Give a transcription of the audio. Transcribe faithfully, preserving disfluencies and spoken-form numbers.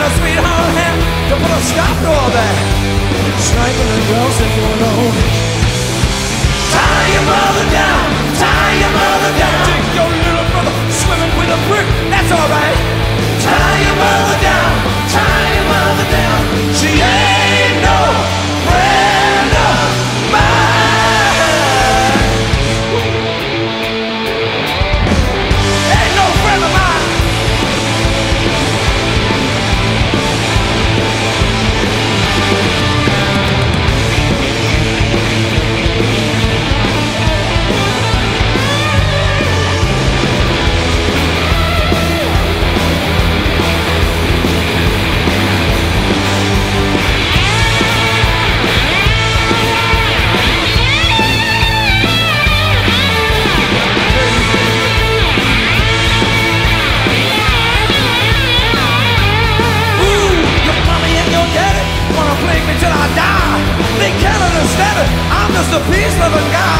a sweetheart hand to put a stop to all that sniping and grousing going on. Tie your mother down, tie your mother down. Take your little brother swimming with a brick, that's alright. Tie your mother down, tie your mother down. She ain't no friend of mine. Ain't no friend of mine. Till I die, they can't understand it. I'm just a peace-loving guy.